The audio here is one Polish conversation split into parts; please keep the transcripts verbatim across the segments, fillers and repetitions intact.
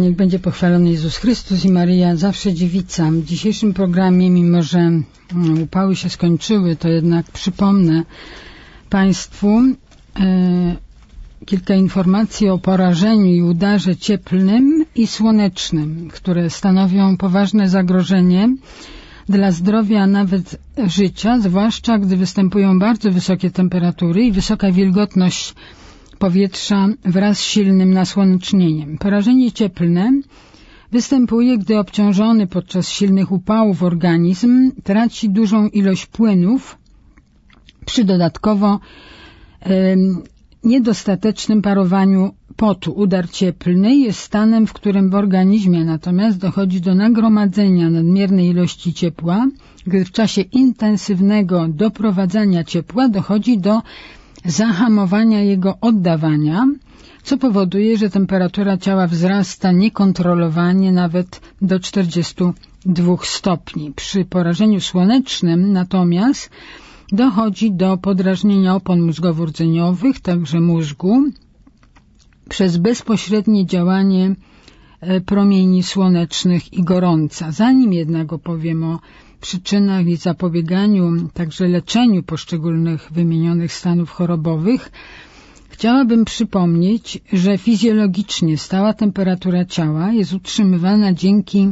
Niech będzie pochwalony Jezus Chrystus i Maryja zawsze dziewica. W dzisiejszym programie, mimo że upały się skończyły, to jednak przypomnę Państwu e, kilka informacji o porażeniu i udarze cieplnym i słonecznym, które stanowią poważne zagrożenie dla zdrowia, a nawet życia, zwłaszcza gdy występują bardzo wysokie temperatury i wysoka wilgotność powietrza wraz z silnym nasłonecznieniem. Porażenie cieplne występuje, gdy obciążony podczas silnych upałów organizm traci dużą ilość płynów przy dodatkowo e, niedostatecznym parowaniu potu. Udar cieplny jest stanem, w którym w organizmie natomiast dochodzi do nagromadzenia nadmiernej ilości ciepła, gdy w czasie intensywnego doprowadzania ciepła dochodzi do zahamowania jego oddawania, co powoduje, że temperatura ciała wzrasta niekontrolowanie nawet do czterdziestu dwóch stopni. Przy porażeniu słonecznym natomiast dochodzi do podrażnienia opon mózgowo-rdzeniowych, także mózgu, przez bezpośrednie działanie promieni słonecznych i gorąca. Zanim jednak opowiem o przyczynach i zapobieganiu, także leczeniu poszczególnych wymienionych stanów chorobowych, chciałabym przypomnieć, że fizjologicznie stała temperatura ciała jest utrzymywana dzięki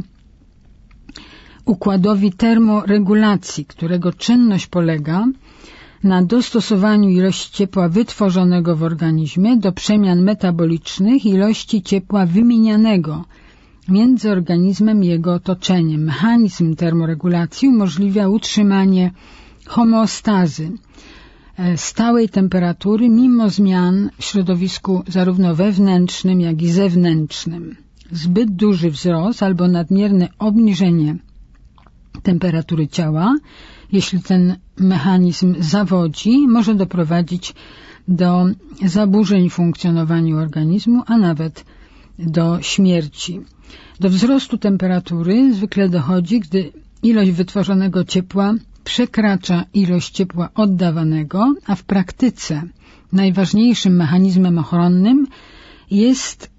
układowi termoregulacji, którego czynność polega na dostosowaniu ilości ciepła wytworzonego w organizmie do przemian metabolicznych i ilości ciepła wymienianego między organizmem i jego otoczeniem. Mechanizm termoregulacji umożliwia utrzymanie homeostazy, stałej temperatury mimo zmian w środowisku zarówno wewnętrznym, jak i zewnętrznym. Zbyt duży wzrost albo nadmierne obniżenie temperatury ciała, jeśli ten mechanizm zawodzi, może doprowadzić do zaburzeń w funkcjonowaniu organizmu, a nawet do śmierci. Do wzrostu temperatury zwykle dochodzi, gdy ilość wytworzonego ciepła przekracza ilość ciepła oddawanego, a w praktyce najważniejszym mechanizmem ochronnym jest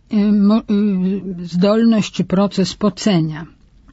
zdolność czy proces pocenia.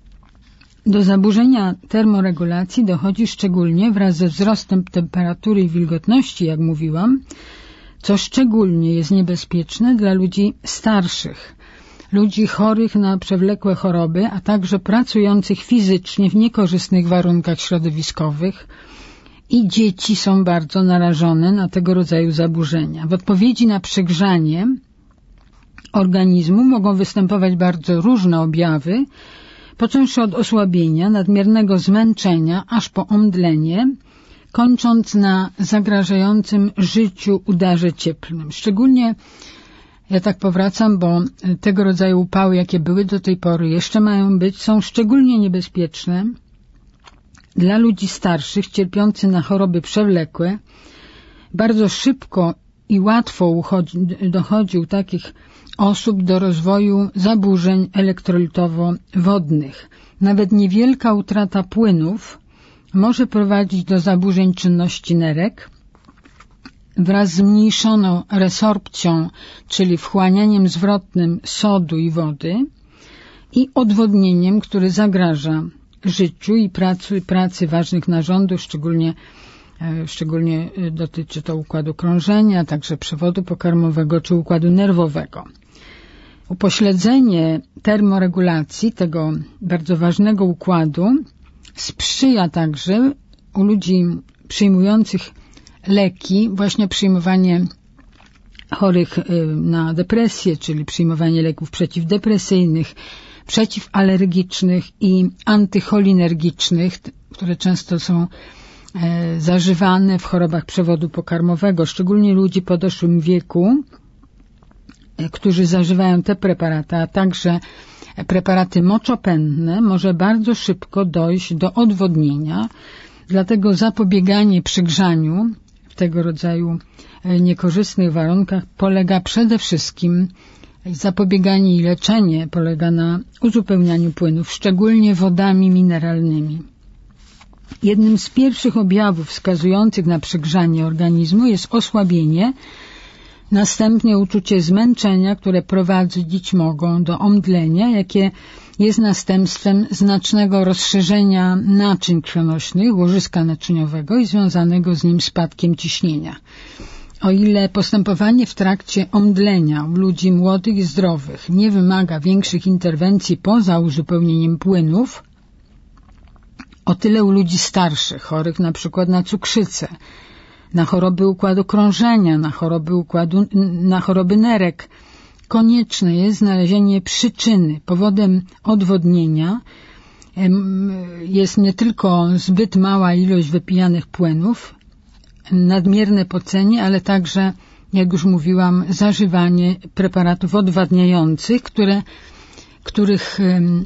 Do zaburzenia termoregulacji dochodzi szczególnie wraz ze wzrostem temperatury i wilgotności, jak mówiłam, co szczególnie jest niebezpieczne dla ludzi starszych, ludzi chorych na przewlekłe choroby, a także pracujących fizycznie w niekorzystnych warunkach środowiskowych, i dzieci są bardzo narażone na tego rodzaju zaburzenia. W odpowiedzi na przegrzanie organizmu mogą występować bardzo różne objawy, począwszy od osłabienia, nadmiernego zmęczenia, aż po omdlenie, kończąc na zagrażającym życiu udarze cieplnym. Szczególnie, ja tak powracam, bo tego rodzaju upały, jakie były do tej pory, jeszcze mają być, są szczególnie niebezpieczne dla ludzi starszych, cierpiących na choroby przewlekłe. Bardzo szybko i łatwo uchodzi, dochodzi u takich osób do rozwoju zaburzeń elektrolitowo-wodnych. Nawet niewielka utrata płynów może prowadzić do zaburzeń czynności nerek wraz z zmniejszoną resorpcją, czyli wchłanianiem zwrotnym sodu i wody, i odwodnieniem, które zagraża życiu i pracy, pracy ważnych narządów, szczególnie, szczególnie dotyczy to układu krążenia, także przewodu pokarmowego czy układu nerwowego. Upośledzenie termoregulacji tego bardzo ważnego układu sprzyja także u ludzi przyjmujących leki, właśnie przyjmowanie chorych na depresję, czyli przyjmowanie leków przeciwdepresyjnych, przeciwalergicznych i antycholinergicznych, które często są zażywane w chorobach przewodu pokarmowego, szczególnie ludzi w podeszłym wieku, którzy zażywają te preparaty, a także preparaty moczopędne, może bardzo szybko dojść do odwodnienia, dlatego zapobieganie przygrzaniu w tego rodzaju niekorzystnych warunkach polega przede wszystkim, zapobieganie i leczenie polega na uzupełnianiu płynów, szczególnie wodami mineralnymi. Jednym z pierwszych objawów wskazujących na przygrzanie organizmu jest osłabienie Następnie uczucie zmęczenia, które prowadzić mogą do omdlenia, jakie jest następstwem znacznego rozszerzenia naczyń krwionośnych, łożyska naczyniowego i związanego z nim spadkiem ciśnienia. O ile postępowanie w trakcie omdlenia u ludzi młodych i zdrowych nie wymaga większych interwencji poza uzupełnieniem płynów, o tyle u ludzi starszych, chorych na przykład na cukrzycę, na choroby układu krążenia, na choroby układu, na choroby nerek, konieczne jest znalezienie przyczyny. Powodem odwodnienia jest nie tylko zbyt mała ilość wypijanych płynów, nadmierne pocenie, ale także, jak już mówiłam, zażywanie preparatów odwadniających, które, których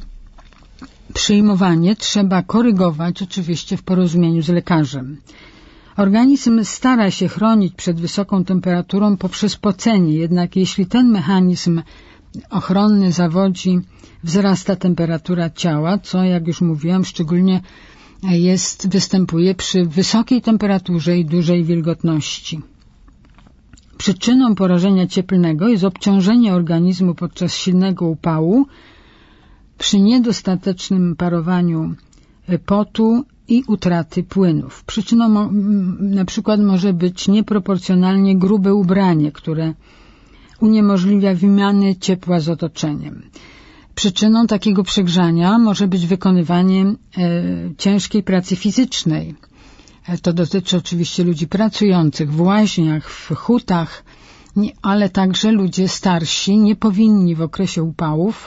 przyjmowanie trzeba korygować oczywiście w porozumieniu z lekarzem. Organizm stara się chronić przed wysoką temperaturą poprzez pocenie, jednak jeśli ten mechanizm ochronny zawodzi, wzrasta temperatura ciała, co, jak już mówiłam, szczególnie jest, występuje przy wysokiej temperaturze i dużej wilgotności. Przyczyną porażenia cieplnego jest obciążenie organizmu podczas silnego upału, przy niedostatecznym parowaniu potu i utraty płynów. Przyczyną na przykład może być nieproporcjonalnie grube ubranie, które uniemożliwia wymianę ciepła z otoczeniem. Przyczyną takiego przegrzania może być wykonywanie e, ciężkiej pracy fizycznej. E, to dotyczy oczywiście ludzi pracujących w łaźniach, w hutach, nie, ale także ludzie starsi nie powinni w okresie upałów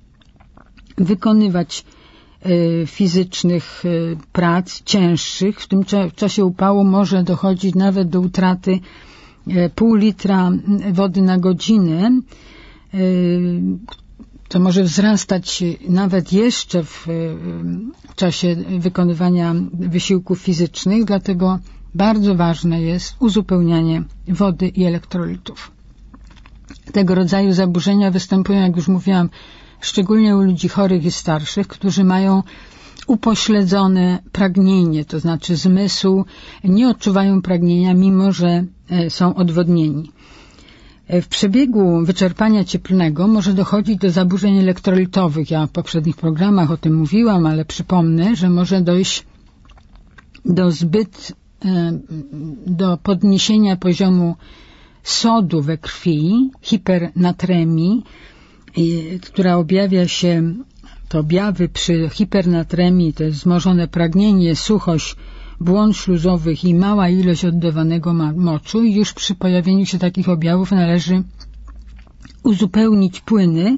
wykonywać e, fizycznych e, prac cięższych. W tym cza- w czasie upału może dochodzić nawet do utraty e, pół litra wody na godzinę, e, to może wzrastać nawet jeszcze w, w czasie wykonywania wysiłków fizycznych, dlatego bardzo ważne jest uzupełnianie wody i elektrolitów. Tego rodzaju zaburzenia występują, jak już mówiłam, szczególnie u ludzi chorych i starszych, którzy mają upośledzone pragnienie, to znaczy zmysł, nie odczuwają pragnienia, mimo że są odwodnieni. W przebiegu wyczerpania cieplnego może dochodzić do zaburzeń elektrolitowych. Ja w poprzednich programach o tym mówiłam, ale przypomnę, że może dojść do zbyt, do podniesienia poziomu sodu we krwi, hipernatremii, która objawia się, to objawy przy hipernatremii, to jest wzmożone pragnienie, suchość błon śluzowych i mała ilość oddawanego moczu, i już przy pojawieniu się takich objawów należy uzupełnić płyny.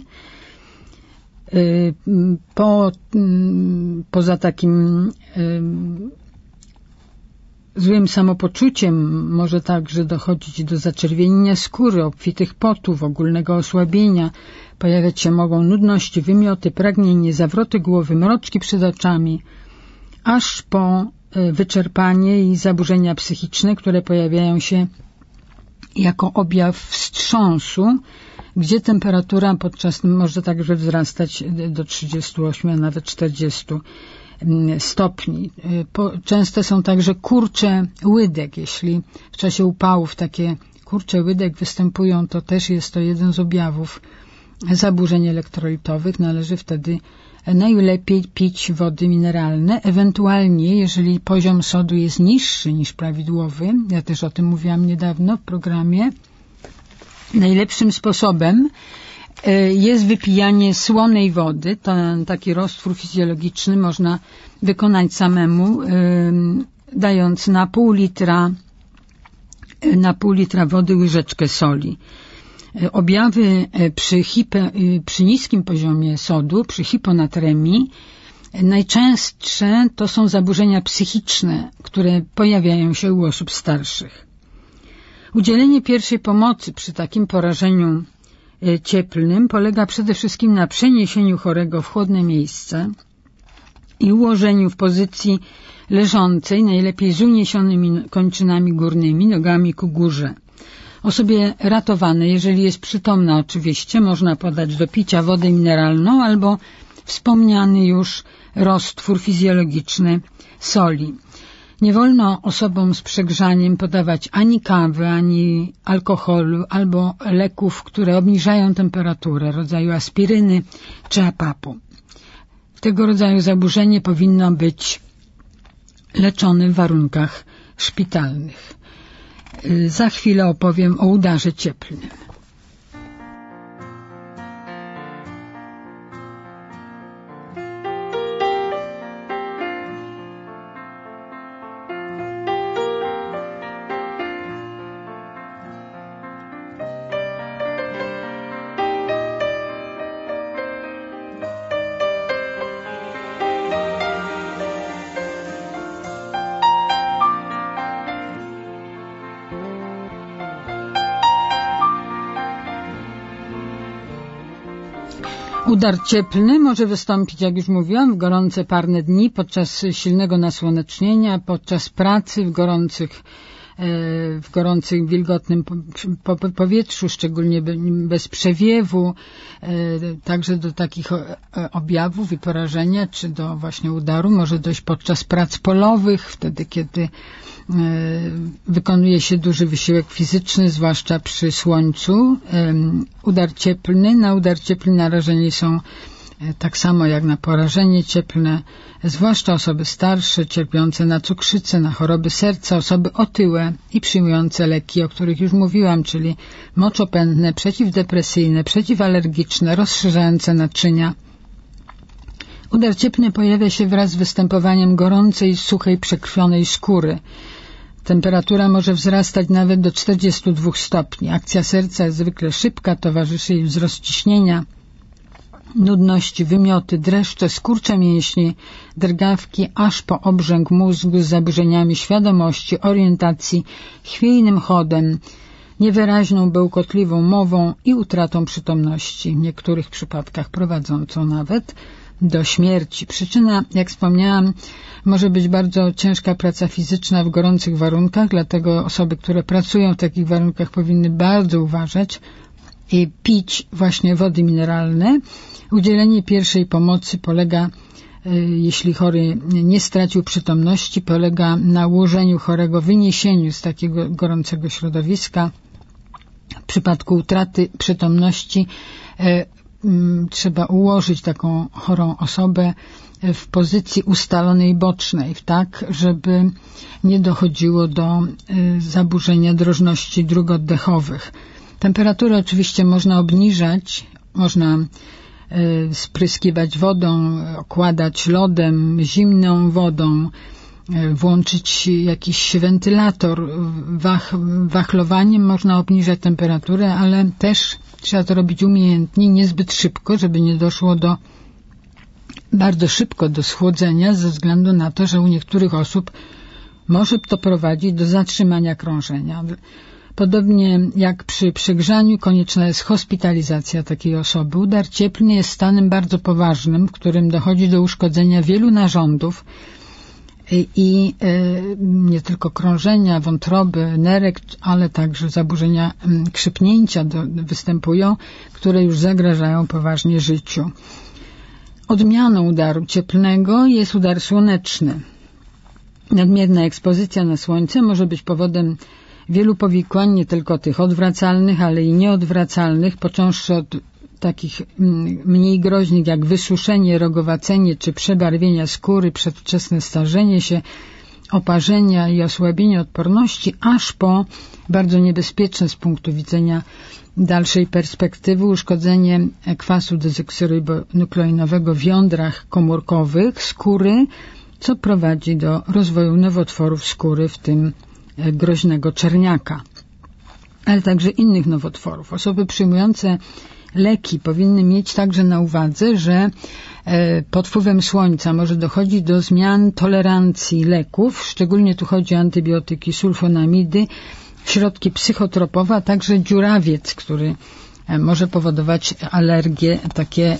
Po, poza takim złym samopoczuciem może także dochodzić do zaczerwienienia skóry, obfitych potów, ogólnego osłabienia. Pojawiać się mogą nudności, wymioty, pragnienie, zawroty głowy, mroczki przed oczami, aż po wyczerpanie i zaburzenia psychiczne, które pojawiają się jako objaw wstrząsu, gdzie temperatura podczas może także wzrastać do trzydziestu ośmiu, a nawet czterdziestu stopni. Częste są także kurcze łydek. Jeśli w czasie upałów takie kurcze łydek występują, to też jest to jeden z objawów zaburzeń elektrolitowych. Należy wtedy najlepiej pić wody mineralne, ewentualnie jeżeli poziom sodu jest niższy niż prawidłowy, ja też o tym mówiłam niedawno w programie, najlepszym sposobem jest wypijanie słonej wody. Ten taki roztwór fizjologiczny można wykonać samemu, dając na pół litra na pół litra wody łyżeczkę soli. Objawy przy, hiper, przy niskim poziomie sodu, przy hiponatremii, najczęstsze to są zaburzenia psychiczne, które pojawiają się u osób starszych. Udzielenie pierwszej pomocy przy takim porażeniu cieplnym polega przede wszystkim na przeniesieniu chorego w chłodne miejsce i ułożeniu w pozycji leżącej, najlepiej z uniesionymi kończynami górnymi, nogami ku górze. Osobie ratowanej, jeżeli jest przytomna oczywiście, można podać do picia wodę mineralną albo wspomniany już roztwór fizjologiczny soli. Nie wolno osobom z przegrzaniem podawać ani kawy, ani alkoholu, albo leków, które obniżają temperaturę, rodzaju aspiryny czy apapu. Tego rodzaju zaburzenie powinno być leczone w warunkach szpitalnych. Za chwilę opowiem o udarze cieplnym. Udar cieplny może wystąpić, jak już mówiłam, w gorące parne dni, podczas silnego nasłonecznienia, podczas pracy w gorących, w gorącym, wilgotnym powietrzu, szczególnie bez przewiewu, także do takich objawów i porażenia, czy do właśnie udaru może dojść podczas prac polowych, wtedy kiedy wykonuje się duży wysiłek fizyczny, zwłaszcza przy słońcu. Udar cieplny, na udar cieplny narażeni są tak samo jak na porażenie cieplne, zwłaszcza osoby starsze, cierpiące na cukrzycę, na choroby serca, osoby otyłe i przyjmujące leki, o których już mówiłam, czyli moczopędne, przeciwdepresyjne, przeciwalergiczne, rozszerzające naczynia. Udar cieplny pojawia się wraz z występowaniem gorącej, suchej, przekrwionej skóry. Temperatura może wzrastać nawet do czterdziestu dwóch stopni. Akcja serca jest zwykle szybka, towarzyszy jej wzrost ciśnienia, nudności, wymioty, dreszcze, skurcze mięśni, drgawki, aż po obrzęk mózgu z zaburzeniami świadomości, orientacji, chwiejnym chodem, niewyraźną, bełkotliwą mową i utratą przytomności, w niektórych przypadkach prowadzącą nawet do śmierci. Przyczyna, jak wspomniałam, może być bardzo ciężka praca fizyczna w gorących warunkach, dlatego osoby, które pracują w takich warunkach, powinny bardzo uważać i pić właśnie wody mineralne. Udzielenie pierwszej pomocy polega, jeśli chory nie stracił przytomności, polega na ułożeniu chorego, wyniesieniu z takiego gorącego środowiska. W przypadku utraty przytomności e, m, trzeba ułożyć taką chorą osobę w pozycji ustalonej bocznej, tak, żeby nie dochodziło do y, zaburzenia drożności dróg oddechowych. Temperaturę oczywiście można obniżać, można y, spryskiwać wodą, okładać lodem, zimną wodą, y, włączyć jakiś wentylator, wach, wachlowaniem można obniżać temperaturę, ale też trzeba to robić umiejętnie, niezbyt szybko, żeby nie doszło do bardzo szybko do schłodzenia, ze względu na to, że u niektórych osób może to prowadzić do zatrzymania krążenia. Podobnie jak przy przegrzaniu konieczna jest hospitalizacja takiej osoby. Udar cieplny jest stanem bardzo poważnym, w którym dochodzi do uszkodzenia wielu narządów i, i y, nie tylko krążenia, wątroby, nerek, ale także zaburzenia y, krzepnięcia do, występują, które już zagrażają poważnie życiu. Odmianą udaru cieplnego jest udar słoneczny. Nadmierna ekspozycja na słońce może być powodem wielu powikłań, nie tylko tych odwracalnych, ale i nieodwracalnych, począwszy od takich mniej groźnych jak wysuszenie, rogowacenie czy przebarwienia skóry, przedwczesne starzenie się, oparzenia i osłabienie odporności, aż po bardzo niebezpieczne z punktu widzenia dalszej perspektywy uszkodzenie kwasu dezoksyrybonukleinowego w jądrach komórkowych skóry, co prowadzi do rozwoju nowotworów skóry, w tym groźnego czerniaka, ale także innych nowotworów. Osoby przyjmujące leki powinny mieć także na uwadze, że pod wpływem słońca może dochodzić do zmian tolerancji leków, szczególnie tu chodzi o antybiotyki, sulfonamidy, środki psychotropowe, a także dziurawiec, który może powodować alergie, takie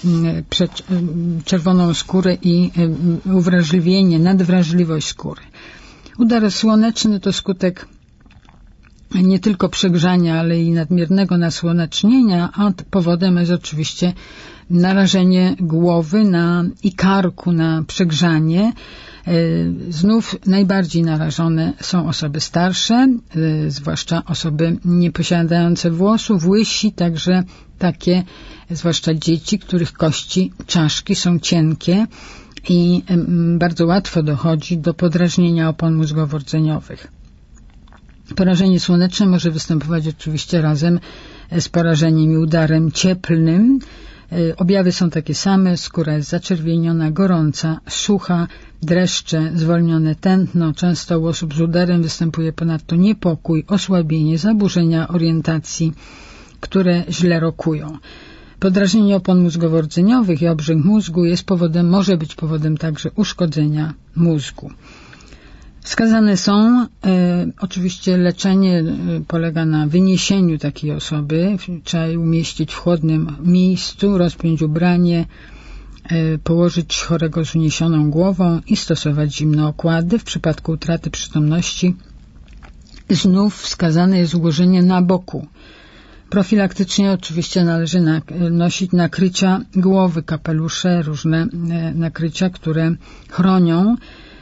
czerwoną skórę i uwrażliwienie, nadwrażliwość skóry. Udar słoneczny to skutek nie tylko przegrzania, ale i nadmiernego nasłonecznienia, a powodem jest oczywiście narażenie głowy na, i karku na przegrzanie. Znów najbardziej narażone są osoby starsze, zwłaszcza osoby nieposiadające włosów, łysi, także takie, zwłaszcza dzieci, których kości czaszki są cienkie i bardzo łatwo dochodzi do podrażnienia opon mózgowo-rdzeniowych. Porażenie słoneczne może występować oczywiście razem z porażeniem i udarem cieplnym. Objawy są takie same, skóra jest zaczerwieniona, gorąca, sucha, dreszcze, zwolnione tętno. Często u osób z udarem występuje ponadto niepokój, osłabienie, zaburzenia orientacji, które źle rokują. Podrażnienie opon mózgowo-rdzeniowych i obrzęk mózgu jest powodem, może być powodem także uszkodzenia mózgu. Wskazane są, e, oczywiście leczenie polega na wyniesieniu takiej osoby, trzeba jej umieścić w chłodnym miejscu, rozpiąć ubranie, e, położyć chorego z uniesioną głową i stosować zimne okłady. W przypadku utraty przytomności znów wskazane jest ułożenie na boku. Profilaktycznie oczywiście należy na, nosić nakrycia głowy, kapelusze, różne e, nakrycia, które chronią.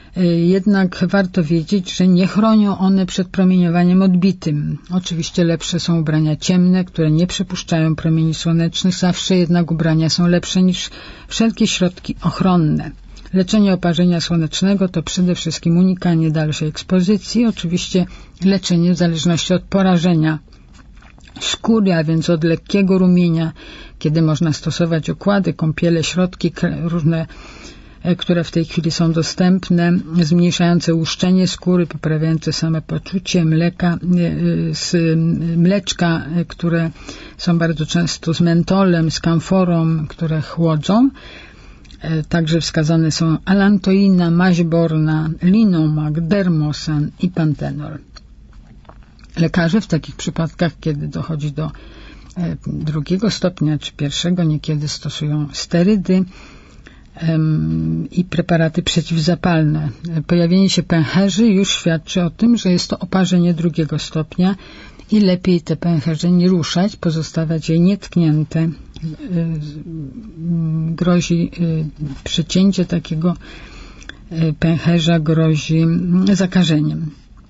Jednak warto wiedzieć, że nie chronią one przed promieniowaniem odbitym. Oczywiście lepsze są ubrania ciemne, które nie przepuszczają promieni słonecznych. Zawsze jednak ubrania są lepsze niż wszelkie środki ochronne. Leczenie oparzenia słonecznego to przede wszystkim unikanie dalszej ekspozycji. Oczywiście leczenie w zależności od porażenia skóry, a więc od lekkiego rumienia, kiedy można stosować okłady, kąpiele, środki różne, które w tej chwili są dostępne, zmniejszające łuszczenie skóry, poprawiające samopoczucie, mleka, z mleczka, które są bardzo często z mentolem, z kamforą, które chłodzą. Także wskazane są alantoina, maź borna, linomak, dermosan i pantenol. Lekarze w takich przypadkach, kiedy dochodzi do drugiego stopnia czy pierwszego, niekiedy stosują sterydy i preparaty przeciwzapalne. Pojawienie się pęcherzy już świadczy o tym, że jest to oparzenie drugiego stopnia i lepiej te pęcherze nie ruszać, pozostawiać je nietknięte. Grozi przecięcie takiego pęcherza, grozi zakażeniem.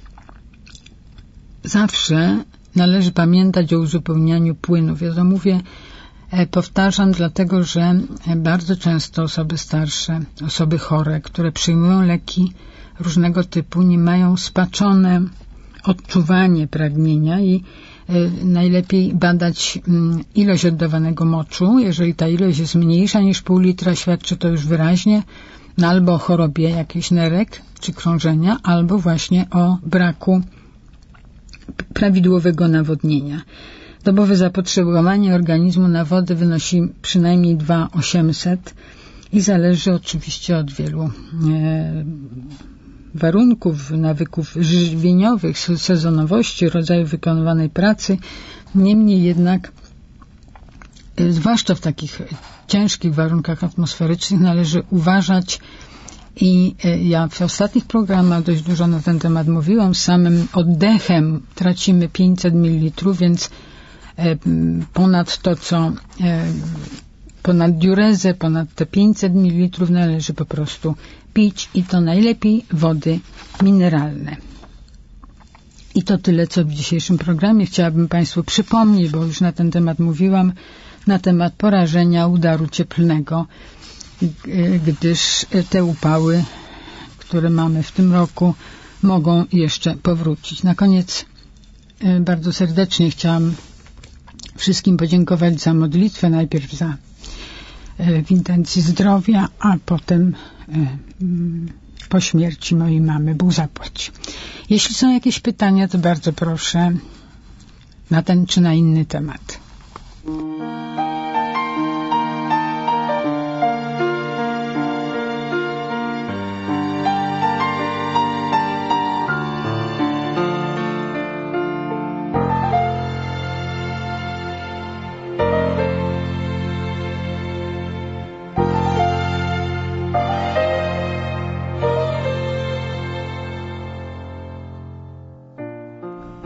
Zawsze należy pamiętać o uzupełnianiu płynów. Ja to mówię, powtarzam, dlatego że bardzo często osoby starsze, osoby chore, które przyjmują leki różnego typu, nie mają spaczone odczuwanie pragnienia i najlepiej badać ilość oddawanego moczu. Jeżeli ta ilość jest mniejsza niż pół litra, świadczy to już wyraźnie no albo o chorobie jakichś nerek czy krążenia, albo właśnie o braku prawidłowego nawodnienia. Dobowe zapotrzebowanie organizmu na wodę wynosi przynajmniej dwa tysiące osiemset i zależy oczywiście od wielu e, warunków, nawyków żywieniowych, sezonowości, rodzaju wykonywanej pracy. Niemniej jednak, e, zwłaszcza w takich ciężkich warunkach atmosferycznych, należy uważać i e, ja w ostatnich programach dość dużo na ten temat mówiłam. Samym oddechem tracimy pięćset mililitrów, więc ponad to, co ponad diurezę, ponad te pięćset mililitrów należy po prostu pić i to najlepiej wody mineralne. I to tyle, co w dzisiejszym programie. Chciałabym Państwu przypomnieć, bo już na ten temat mówiłam, na temat porażenia udaru cieplnego, gdyż te upały, które mamy w tym roku, mogą jeszcze powrócić. Na koniec bardzo serdecznie chciałam wszystkim podziękować za modlitwę, najpierw za w intencji zdrowia, a potem po śmierci mojej mamy. Bóg zapłać. Jeśli są jakieś pytania, to bardzo proszę na ten czy na inny temat.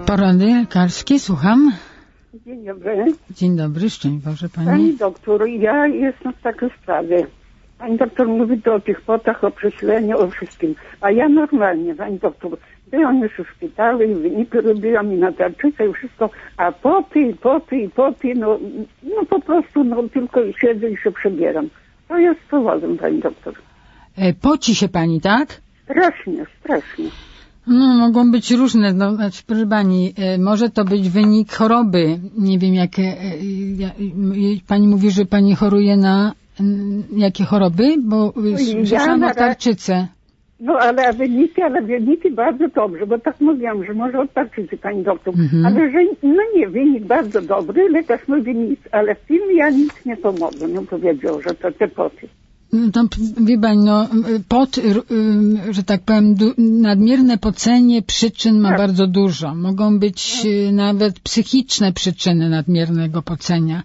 Porady lekarskie, słucham. Dzień dobry. Dzień dobry, szczęść Boże Pani. Pani doktor, ja jestem w takiej sprawie. Pani doktor mówi tu o tych potach, o prześleniu, o wszystkim. A ja normalnie, pani doktor, byłam już w szpitalu i wyniki robiłam i na tarczycę i wszystko, a poty, i poty, i poty, no, no po prostu no, tylko siedzę i się przebieram. To jest powodem, pani doktor. E, poci się Pani, tak? Strasznie, strasznie. No, mogą być różne, no, znaczy, proszę Pani, e, może to być wynik choroby. Nie wiem, jakie, e, e, Pani mówi, że Pani choruje na m, jakie choroby? Bo słyszałam ja o tarczycę. No, ale wyniki, ale wyniki bardzo dobrze, bo tak mówiłam, że może od tarczycy, pani doktor. Mhm. Ale że, no nie, wynik bardzo dobry, lekarz mówi nic, ale w tym ja nic nie pomogę. No powiedział, że to te poty. No to wie Pani, no pot, że tak powiem, nadmierne pocenie przyczyn ma tak. bardzo dużo. Mogą być no. nawet psychiczne przyczyny nadmiernego pocenia.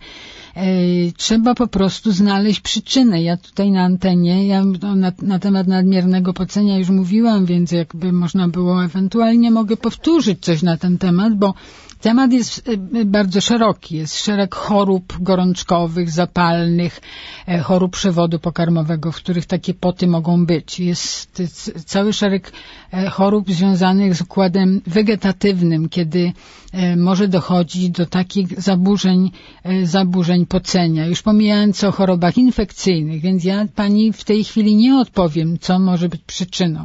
Trzeba po prostu znaleźć przyczynę. Ja tutaj na antenie, ja na, na temat nadmiernego pocenia już mówiłam, więc jakby można było, ewentualnie mogę powtórzyć coś na ten temat, bo temat jest bardzo szeroki. Jest szereg chorób gorączkowych, zapalnych, chorób przewodu pokarmowego, w których takie poty mogą być. Jest cały szereg chorób związanych z układem wegetatywnym, kiedy może dochodzić do takich zaburzeń, zaburzeń pocenia. Już pomijając o chorobach infekcyjnych, więc ja Pani w tej chwili nie odpowiem, co może być przyczyną.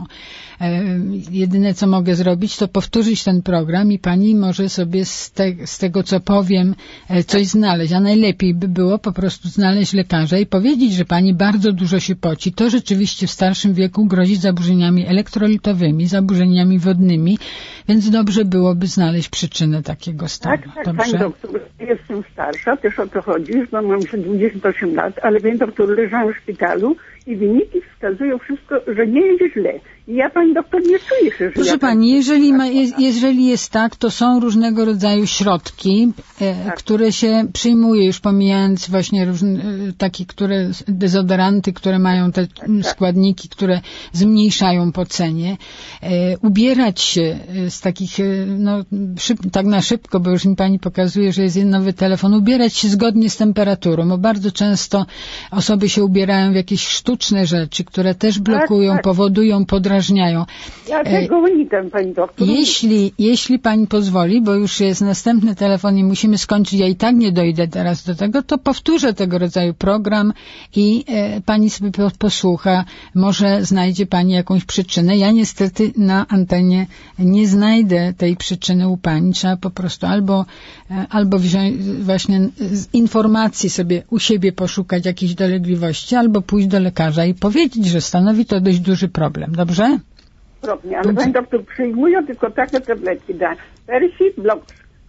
Jedyne, co mogę zrobić, to powtórzyć ten program i Pani może sobie z, te, z tego, co powiem, coś znaleźć. A najlepiej by było po prostu znaleźć lekarza i powiedzieć, że Pani bardzo dużo się poci. To rzeczywiście w starszym wieku grozi zaburzeniami elektrolitowymi, zaburzeniami wodnymi, więc dobrze byłoby znaleźć przyczynę takiego stanu. Tak, tak, Pani doktor, jestem starsza, też o to chodzi, bo mam już dwadzieścia osiem lat, ale Pani doktor, leżałam w szpitalu i wyniki wskazują wszystko, że nie jest źle. I ja, Pani doktor, nie czuję się, że Proszę ja Pani, jeżeli, ma, jest, jeżeli jest tak, to są różnego rodzaju środki, e, tak. które się przyjmuje, już pomijając właśnie różne, e, takie, które, dezodoranty, które mają te tak, składniki, które zmniejszają pocenie. E, ubierać się z takich, e, no, szyb, tak na szybko, bo już mi Pani pokazuje, że jest nowy telefon, ubierać się zgodnie z temperaturą, bo bardzo często osoby się ubierają w jakieś sztuczne rzeczy, które też blokują, tak, tak. powodują, podrażniają. Ja tego unikam, Pani doktor. Jeśli, jeśli Pani pozwoli, bo już jest następny telefon i musimy skończyć, ja i tak nie dojdę teraz do tego, to powtórzę tego rodzaju program i e, Pani sobie posłucha. Może znajdzie Pani jakąś przyczynę. Ja niestety na antenie nie znajdę tej przyczyny u Pani. Trzeba po prostu albo, e, albo wziąć właśnie z informacji sobie u siebie poszukać jakichś dolegliwości, albo pójść do lekarza i powiedzieć, że stanowi to dość duży problem. Dobrze? Problem, ale Pani doktor przyjmuje tylko takie tabletki, da. Persi, Blox.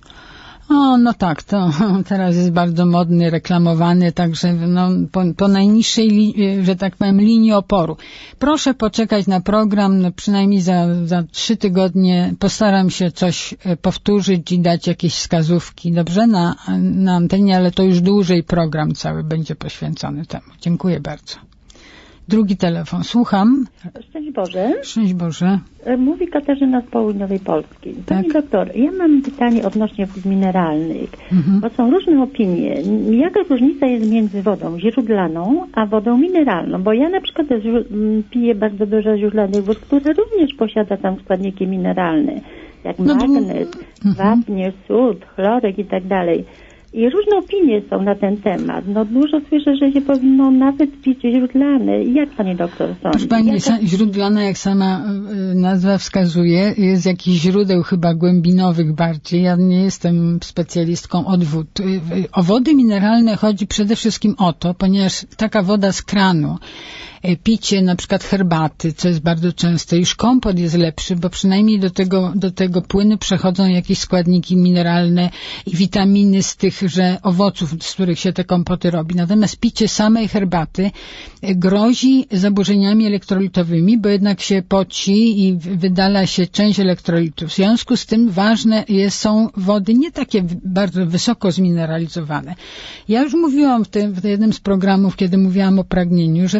O, no tak, to teraz jest bardzo modny, reklamowany, także no, po, po najniższej, li, że tak powiem, linii oporu. Proszę poczekać na program, no, przynajmniej za, za trzy tygodnie postaram się coś powtórzyć i dać jakieś wskazówki, dobrze, na, na antenie, ale to już dłużej program cały będzie poświęcony temu. Dziękuję bardzo. Drugi telefon. Słucham. Szczęść Boże. Szczęść Boże. Mówi Katarzyna z Południowej Polski. Pani tak. doktor, ja mam pytanie odnośnie wód mineralnych, mhm. bo są różne opinie. Jaka różnica jest między wodą źródlaną a wodą mineralną? Bo ja na przykład piję bardzo dużo źródlanych wód, które również posiada tam składniki mineralne, jak no, magnez, mhm. wapń, sód, chlorek i tak dalej. I różne opinie są na ten temat. No dużo słyszę, że się powinno nawet pić źródlane. Jak Pani doktor sądzi? Proszę Pani, Jaka... źródlane, jak sama nazwa wskazuje, jest jakichś źródeł chyba głębinowych bardziej. Ja nie jestem specjalistką od wód. O wody mineralne chodzi przede wszystkim o to, ponieważ taka woda z kranu, picie na przykład herbaty, co jest bardzo częste, już kompot jest lepszy, bo przynajmniej do tego, do tego płynu przechodzą jakieś składniki mineralne i witaminy z tychże owoców, z których się te kompoty robi. Natomiast picie samej herbaty grozi zaburzeniami elektrolitowymi, bo jednak się poci i wydala się część elektrolitów. W związku z tym ważne jest, są wody nie takie bardzo wysoko zmineralizowane. Ja już mówiłam w, tym, w jednym z programów, kiedy mówiłam o pragnieniu, że w zależności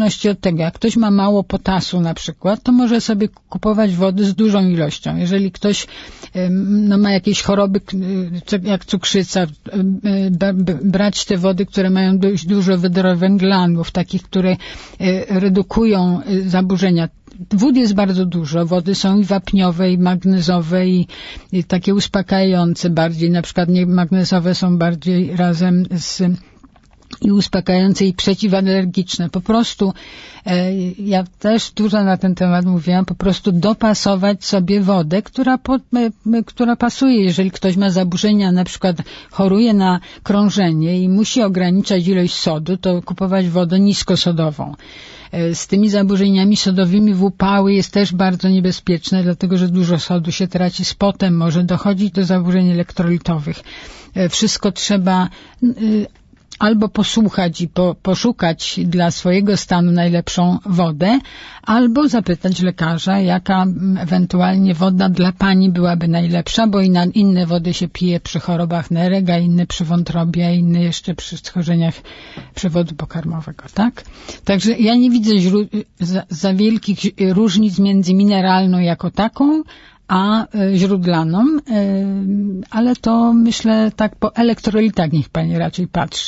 zależności od tego, jak ktoś ma mało potasu na przykład, to może sobie kupować wody z dużą ilością. Jeżeli ktoś no, ma jakieś choroby, jak cukrzyca, brać te wody, które mają dość dużo węglanów, takich, które redukują zaburzenia. Wód jest bardzo dużo. Wody są i wapniowe, i magnezowe, i, i takie uspokajające bardziej. Na przykład nie, magnezowe są bardziej razem z i uspokajające, i przeciwalergiczne. Po prostu e, ja też dużo na ten temat mówiłam, po prostu dopasować sobie wodę, która, po, e, która pasuje. Jeżeli ktoś ma zaburzenia, na przykład choruje na krążenie i musi ograniczać ilość sodu, to kupować wodę niskosodową. Z tymi zaburzeniami sodowymi w upały jest też bardzo niebezpieczne, dlatego że dużo sodu się traci, z potem może dochodzić do zaburzeń elektrolitowych. Wszystko trzeba albo posłuchać i po, poszukać dla swojego stanu najlepszą wodę, albo zapytać lekarza, jaka ewentualnie woda dla pani byłaby najlepsza, bo i na inne wody się pije przy chorobach nerek, a inne przy wątrobie, a inne jeszcze przy schorzeniach przewodu pokarmowego, tak? Także ja nie widzę źró- za, za wielkich różnic między mineralną jako taką, a źródlaną, ale to myślę tak po elektrolitach niech pani raczej patrzy.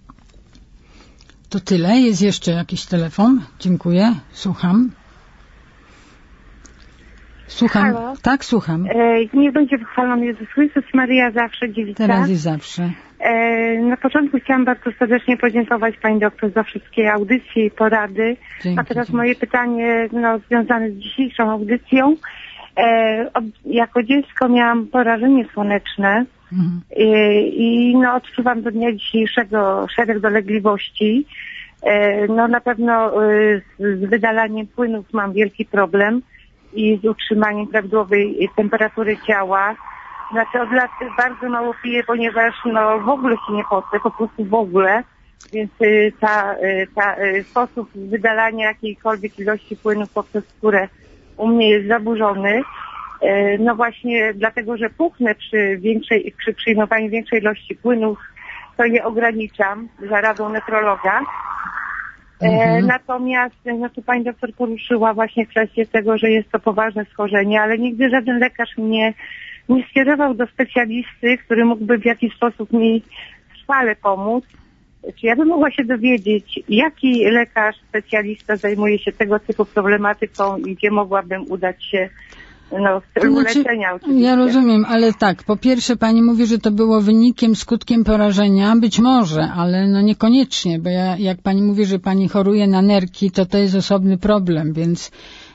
To tyle. Jest jeszcze jakiś telefon? Dziękuję. Słucham. Słucham. Halo? Tak, słucham. E, niech będzie wychwalony Jezus Chrystus, Maryja zawsze dziewica. Teraz i zawsze. E, na początku chciałam bardzo serdecznie podziękować pani doktor za wszystkie audycje i porady. Dzięki, a teraz dzięki. moje pytanie no, związane z dzisiejszą audycją. E, od, jako dziecko miałam porażenie słoneczne mhm. e, i no, odczuwam do dnia dzisiejszego szereg dolegliwości. E, no na pewno e, z, z wydalaniem płynów mam wielki problem i z utrzymaniem prawidłowej temperatury ciała. Znaczy od lat bardzo mało piję, ponieważ no w ogóle się nie pocę, po prostu w ogóle. Więc y, ta, y, ta y, sposób wydalania jakiejkolwiek ilości płynów poprzez skórę u mnie jest zaburzony. Y, no właśnie dlatego, że puchnę przy większej, przy przyjmowaniu większej ilości płynów, to je ograniczam za radą nefrologa. Mhm. Natomiast no tu pani doktor poruszyła właśnie kwestię tego, że jest to poważne schorzenie, ale nigdy żaden lekarz mnie nie skierował do specjalisty, który mógłby w jakiś sposób mi trwale pomóc. Czy ja bym mogła się dowiedzieć, jaki lekarz, specjalista zajmuje się tego typu problematyką i gdzie mogłabym udać się no, w celu znaczy, leczenia oczywiście. Ja rozumiem, ale tak, po pierwsze pani mówi, że to było wynikiem, skutkiem porażenia, być może, ale no niekoniecznie, bo ja, jak pani mówi, że pani choruje na nerki, to to jest osobny problem, więc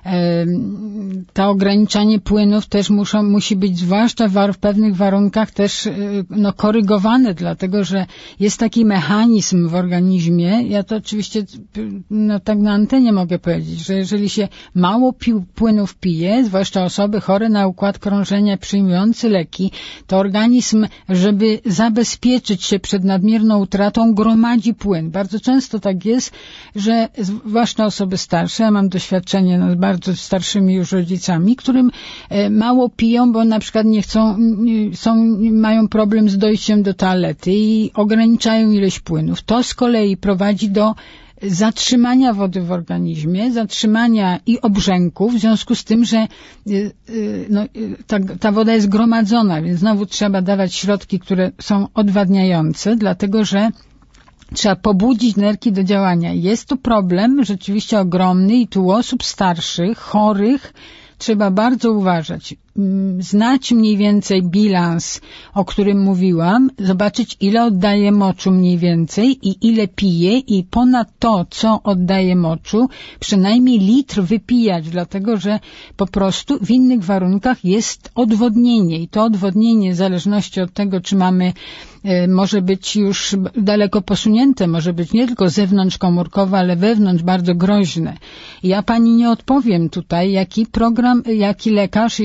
to ograniczanie płynów też muszą, musi być zwłaszcza w, war, w pewnych warunkach też no, korygowane, dlatego że jest taki mechanizm w organizmie, ja to oczywiście no, tak na antenie mogę powiedzieć, że jeżeli się mało pi- płynów pije, zwłaszcza osoby chore na układ krążenia przyjmujące leki, to organizm, żeby zabezpieczyć się przed nadmierną utratą, gromadzi płyn. Bardzo często tak jest, że zwłaszcza osoby starsze, ja mam doświadczenie no, bardzo starszymi już rodzicami, którym mało piją, bo na przykład nie chcą, są, mają problem z dojściem do toalety i ograniczają ilość płynów. To z kolei prowadzi do zatrzymania wody w organizmie, zatrzymania i obrzęków, w związku z tym, że no, ta, ta woda jest gromadzona, więc znowu trzeba dawać środki, które są odwadniające, dlatego że trzeba pobudzić nerki do działania. Jest to problem rzeczywiście ogromny i tu u osób starszych, chorych trzeba bardzo uważać. Znać mniej więcej bilans, o którym mówiłam, zobaczyć ile oddaje moczu mniej więcej i ile pije i ponad to, co oddaje moczu, przynajmniej litr wypijać, dlatego że po prostu w innych warunkach jest odwodnienie i to odwodnienie w zależności od tego, czy mamy może być już daleko posunięte, może być nie tylko zewnątrzkomórkowe, ale wewnątrz bardzo groźne. Ja pani nie odpowiem tutaj, jaki program, jaki lekarz, jeżeli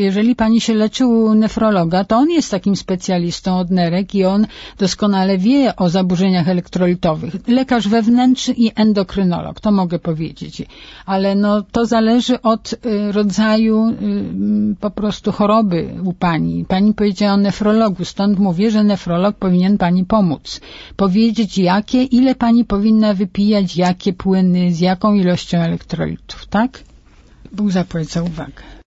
pani się leczy u nefrologa, to on jest takim specjalistą od nerek i on doskonale wie o zaburzeniach elektrolitowych. Lekarz wewnętrzny i endokrynolog, to mogę powiedzieć. Ale no to zależy od y, rodzaju y, po prostu choroby u pani. Pani powiedziała o nefrologu, stąd mówię, że nefrolog powinien pani pomóc. Powiedzieć jakie, ile pani powinna wypijać, jakie płyny, z jaką ilością elektrolitów, tak? Bóg zapłać za uwagę.